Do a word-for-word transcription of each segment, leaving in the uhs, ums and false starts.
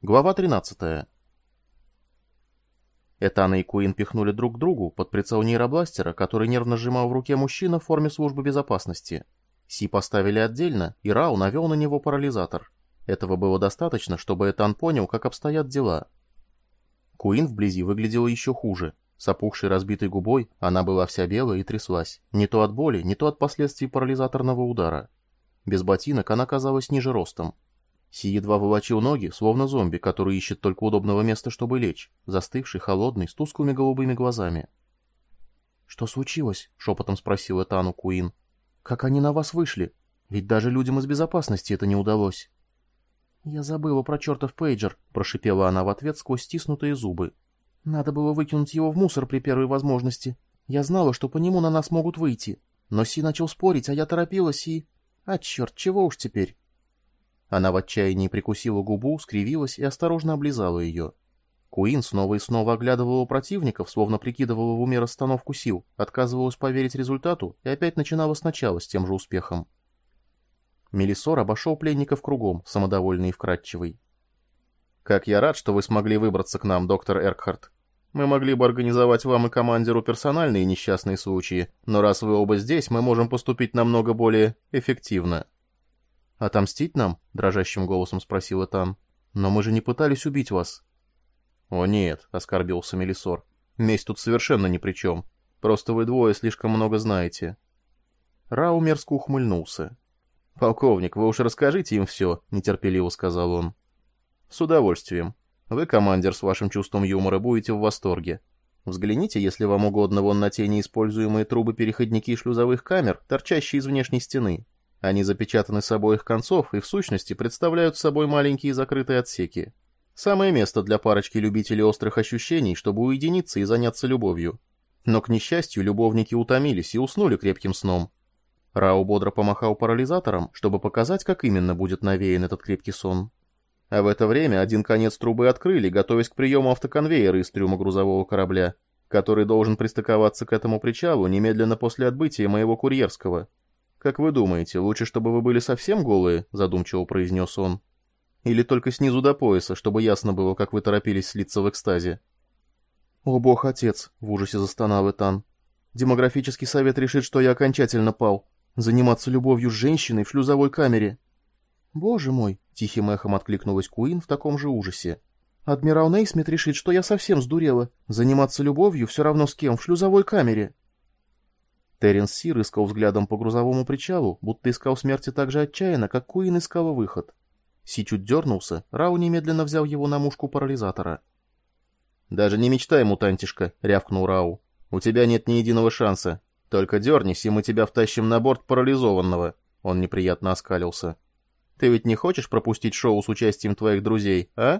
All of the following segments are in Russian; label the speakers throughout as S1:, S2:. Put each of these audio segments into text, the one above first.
S1: Глава тринадцатая. Этана и Куин пихнули друг к другу под прицел нейробластера, который нервно сжимал в руке мужчина в форме службы безопасности. Си поставили отдельно, и Рау навел на него парализатор. Этого было достаточно, чтобы Этан понял, как обстоят дела. Куин вблизи выглядела еще хуже. С опухшей разбитой губой она была вся белая и тряслась. Не то от боли, не то от последствий парализаторного удара. Без ботинок она казалась ниже ростом. Си едва волочил ноги, словно зомби, который ищет только удобного места, чтобы лечь, застывший, холодный, с тусклыми голубыми глазами. «Что случилось?» — шепотом спросил Этану Куин. «Как они на вас вышли? Ведь даже людям из безопасности это не удалось». «Я забыла про чертов пейджер», — прошипела она в ответ сквозь стиснутые зубы. «Надо было выкинуть его в мусор при первой возможности. Я знала, что по нему на нас могут выйти. Но Си начал спорить, а я торопилась и... А черт, чего уж теперь?» Она в отчаянии прикусила губу, скривилась и осторожно облизала ее. Куин снова и снова оглядывала противников, словно прикидывала в уме расстановку сил, отказывалась поверить результату и опять начинала сначала с тем же успехом. Мелисор обошел пленников кругом, самодовольный и вкрадчивый. «Как я рад, что вы смогли выбраться к нам, доктор Эркхарт. Мы могли бы организовать вам и командиру персональные несчастные случаи, но раз вы оба здесь, мы можем поступить намного более эффективно». «Отомстить нам?» — дрожащим голосом спросил Этан. «Но мы же не пытались убить вас». «О нет», — оскорбился Мелисор. «Месть тут совершенно ни при чем. Просто вы двое слишком много знаете». Рау мерзко ухмыльнулся. «Полковник, вы уж расскажите им все», — нетерпеливо сказал он. «С удовольствием. Вы, командир, с вашим чувством юмора будете в восторге. Взгляните, если вам угодно, вон на те неиспользуемые трубы-переходники шлюзовых камер, торчащие из внешней стены. Они запечатаны с обоих концов и в сущности представляют собой маленькие закрытые отсеки. Самое место для парочки любителей острых ощущений, чтобы уединиться и заняться любовью. Но, к несчастью, любовники утомились и уснули крепким сном». Рау бодро помахал парализатором, чтобы показать, как именно будет навеян этот крепкий сон. А в это время один конец трубы открыли, готовясь к приему автоконвейера из трюма грузового корабля, который должен пристыковаться к этому причалу немедленно после отбытия моего курьерского. «Как вы думаете, лучше, чтобы вы были совсем голые?» — задумчиво произнес он. «Или только снизу до пояса, чтобы ясно было, как вы торопились слиться в экстазе?» «О бог, отец!» — в ужасе застонал Этан. «Демографический совет решит, что я окончательно пал. Заниматься любовью с женщиной в шлюзовой камере!» «Боже мой!» — тихим эхом откликнулась Куин в таком же ужасе. «Адмирал Нейсмит решит, что я совсем сдурела. Заниматься любовью все равно с кем в шлюзовой камере!» Терренс Си рыскал взглядом по грузовому причалу, будто искал смерти так же отчаянно, как Куин искала выход. Си чуть дернулся, Рау немедленно взял его на мушку парализатора. «Даже не мечтай, мутантишка», — рявкнул Рау. «У тебя нет ни единого шанса. Только дернись, и мы тебя втащим на борт парализованного». Он неприятно оскалился. «Ты ведь не хочешь пропустить шоу с участием твоих друзей, а?»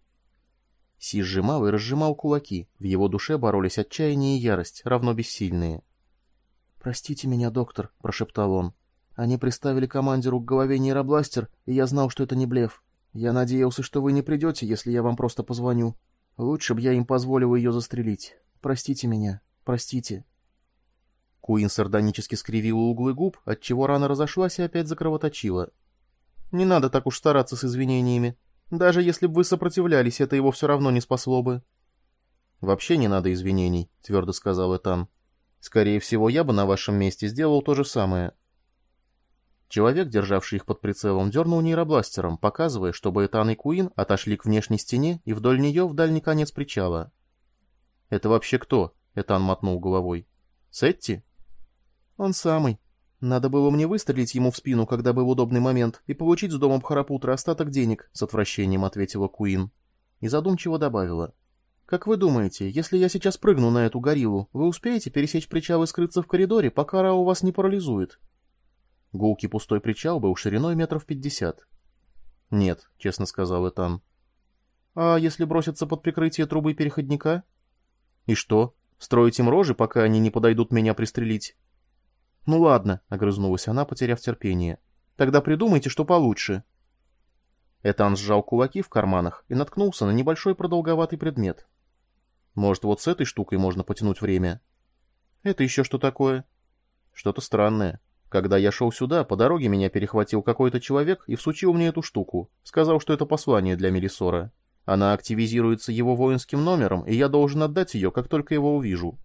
S1: Си сжимал и разжимал кулаки. В его душе боролись отчаяние и ярость, равно бессильные. «Простите меня, доктор», — прошептал он. «Они приставили командиру к голове нейробластер, и я знал, что это не блеф. Я надеялся, что вы не придете, если я вам просто позвоню. Лучше бы я им позволил ее застрелить. Простите меня, простите». Куин сардонически скривила углы губ, отчего рана разошлась и опять закровоточила. «Не надо так уж стараться с извинениями. Даже если бы вы сопротивлялись, это его все равно не спасло бы». «Вообще не надо извинений», — твердо сказал Этан. «Скорее всего, я бы на вашем месте сделал то же самое». Человек, державший их под прицелом, дернул нейробластером, показывая, чтобы Этан и Куин отошли к внешней стене и вдоль нее в дальний конец причала. «Это вообще кто?» — Этан мотнул головой. «Сетти?» «Он самый. Надо было мне выстрелить ему в спину, когда был удобный момент, и получить с домом Бхарапутра остаток денег», — с отвращением ответила Куин. И задумчиво добавила. «Как вы думаете, если я сейчас прыгну на эту гориллу, вы успеете пересечь причал и скрыться в коридоре, пока Рау вас не парализует?» Гулкий пустой причал был шириной метров пятьдесят. «Нет», — честно сказал Этан. «А если броситься под прикрытие трубы переходника?» «И что? Строить им рожи, пока они не подойдут меня пристрелить?» «Ну ладно», — огрызнулась она, потеряв терпение. «Тогда придумайте, что получше». Этан сжал кулаки в карманах и наткнулся на небольшой продолговатый предмет. «Может, вот с этой штукой можно потянуть время?» «Это еще что такое?» «Что-то странное. Когда я шел сюда, по дороге меня перехватил какой-то человек и всучил мне эту штуку. Сказал, что это послание для Мелисора. Она активизируется его воинским номером, и я должен отдать ее, как только его увижу».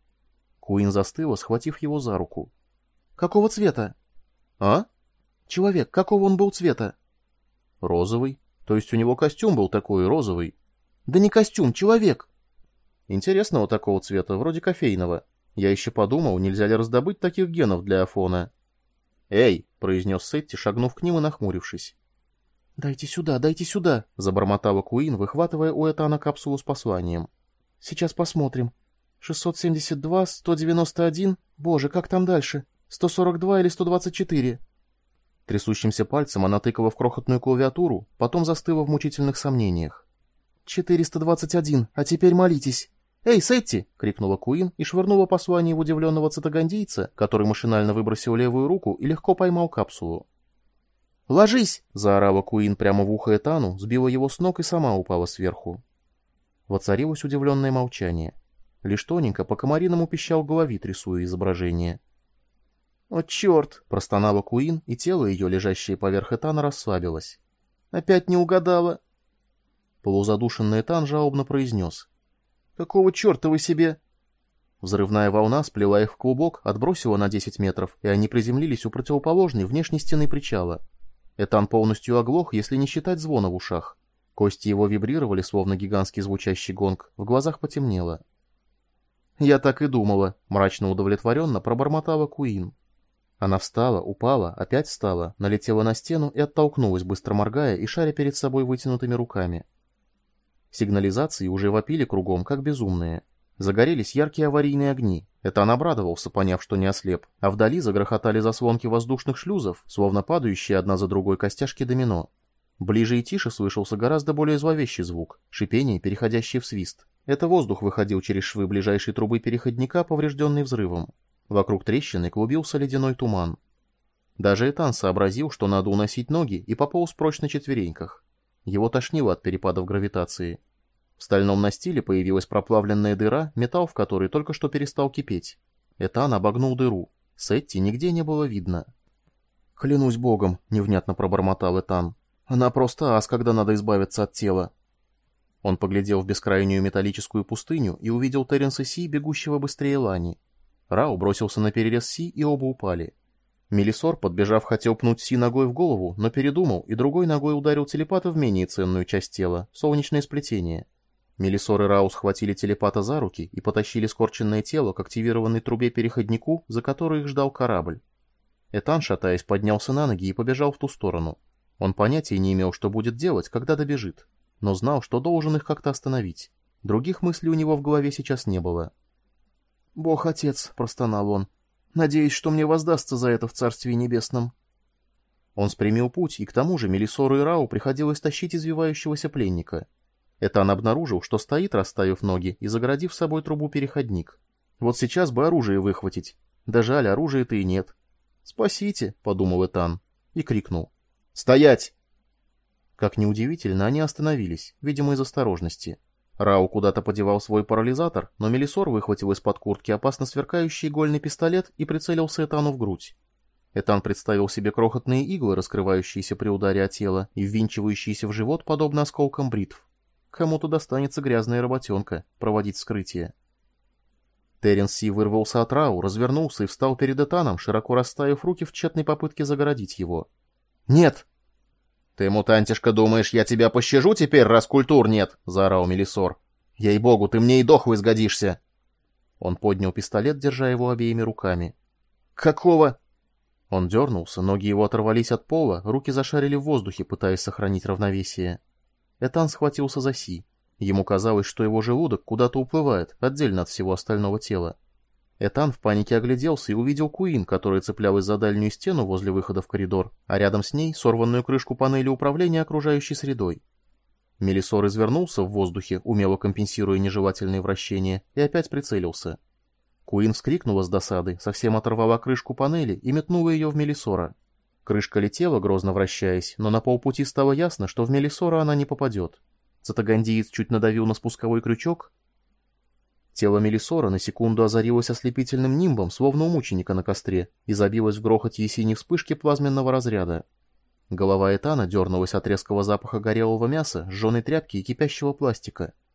S1: Куин застыла, схватив его за руку. «Какого цвета?» «А? Человек, какого он был цвета?» «Розовый. То есть у него костюм был такой, розовый». «Да не костюм, человек!» «Интересного такого цвета, вроде кофейного. Я еще подумал, нельзя ли раздобыть таких генов для Афона». «Эй!» — произнес Сетти, шагнув к ним и нахмурившись. «Дайте сюда, дайте сюда!» — забормотала Куин, выхватывая у Этана капсулу с посланием. «Сейчас посмотрим. шестьсот семьдесят два, сто девяносто один... Боже, как там дальше? сто сорок два или сто двадцать четыре?» Трясущимся пальцем она тыкала в крохотную клавиатуру, потом застыла в мучительных сомнениях. «четыреста двадцать один, а теперь молитесь!» «Эй, Сетти!» — крикнула Куин и швырнула послание в удивленного цитагандийца, который машинально выбросил левую руку и легко поймал капсулу. «Ложись!» — заорала Куин прямо в ухо Этану, сбила его с ног и сама упала сверху. Воцарилось удивленное молчание. Лишь тоненько по-комариному пищал головит, рисуя изображение. «О, черт!» — простонала Куин, и тело ее, лежащее поверх Этана, расслабилось. «Опять не угадала!» Полузадушенный Этан жалобно произнес. «Какого черта вы себе...» Взрывная волна сплела их в клубок, отбросила на десять метров, и они приземлились у противоположной внешней стены причала. Этан полностью оглох, если не считать звона в ушах. Кости его вибрировали, словно гигантский звучащий гонг, в глазах потемнело. «Я так и думала», — мрачно удовлетворенно пробормотала Куин. Она встала, упала, опять встала, налетела на стену и оттолкнулась, быстро моргая и шаря перед собой вытянутыми руками. Сигнализации уже вопили кругом, как безумные. Загорелись яркие аварийные огни. Этан обрадовался, поняв, что не ослеп, а вдали загрохотали заслонки воздушных шлюзов, словно падающие одна за другой костяшки домино. Ближе и тише слышался гораздо более зловещий звук, шипение, переходящее в свист. Это воздух выходил через швы ближайшей трубы переходника, поврежденный взрывом. Вокруг трещины клубился ледяной туман. Даже Этан сообразил, что надо уносить ноги, и пополз прочь на четвереньках. Его тошнило от перепадов гравитации. В стальном настиле появилась проплавленная дыра, металл в которой только что перестал кипеть. Этан обогнул дыру. Сетти нигде не было видно. «Клянусь богом», — невнятно пробормотал Этан. «Она просто ас, когда надо избавиться от тела». Он поглядел в бескрайнюю металлическую пустыню и увидел Терренса Си, бегущего быстрее Лани. Рау бросился на перерез Си, и оба упали. Мелисор, подбежав, хотел пнуть Си ногой в голову, но передумал и другой ногой ударил телепата в менее ценную часть тела — солнечное сплетение. Мелисор и Рау схватили телепата за руки и потащили скорченное тело к активированной трубе-переходнику, за которой их ждал корабль. Этан, шатаясь, поднялся на ноги и побежал в ту сторону. Он понятия не имел, что будет делать, когда добежит, но знал, что должен их как-то остановить. Других мыслей у него в голове сейчас не было. «Бог-отец», — простонал он, — «надеюсь, что мне воздастся за это в Царстве Небесном». Он спрямил путь, и к тому же Мелисору и Рау приходилось тащить извивающегося пленника. Этан обнаружил, что стоит, расставив ноги и загородив собой трубу-переходник. Вот сейчас бы оружие выхватить. Да жаль, оружия-то и нет. «Спасите», — подумал Этан, и крикнул. «Стоять!» Как неудивительно, они остановились, видимо, из осторожности. Рау куда-то подевал свой парализатор, но Мелисор выхватил из-под куртки опасно сверкающий игольный пистолет и прицелился Этану в грудь. Этан представил себе крохотные иглы, раскрывающиеся при ударе о тело и ввинчивающиеся в живот, подобно осколкам бритв. Кому-то достанется грязная работенка — проводить вскрытие. Терренс Си вырвался от Рау, развернулся и встал перед Этаном, широко расставив руки в тщетной попытке загородить его. «Нет!» «Ты, мутантишка, думаешь, я тебя пощажу теперь, раз культур нет?» — заорал Мелисор. «Ей-богу, ты мне и дохлый сгодишься!» Он поднял пистолет, держа его обеими руками. «Какого?» Он дернулся, ноги его оторвались от пола, руки зашарили в воздухе, пытаясь сохранить равновесие. Этан схватился за Си. Ему казалось, что его желудок куда-то уплывает, отдельно от всего остального тела. Этан в панике огляделся и увидел Куин, которая цеплялась за дальнюю стену возле выхода в коридор, а рядом с ней сорванную крышку панели управления окружающей средой. Мелисор извернулся в воздухе, умело компенсируя нежелательные вращения, и опять прицелился. Куин вскрикнула с досады, совсем оторвала крышку панели и метнула ее в Мелисора. Крышка летела, грозно вращаясь, но на полпути стало ясно, что в Мелисора она не попадет. Цитагандиец чуть надавил на спусковой крючок. Тело Мелисора на секунду озарилось ослепительным нимбом, словно у мученика на костре, и забилось в грохоте и синей вспышки плазменного разряда. Голова Этана дернулась от резкого запаха горелого мяса, жженой тряпки и кипящего пластика.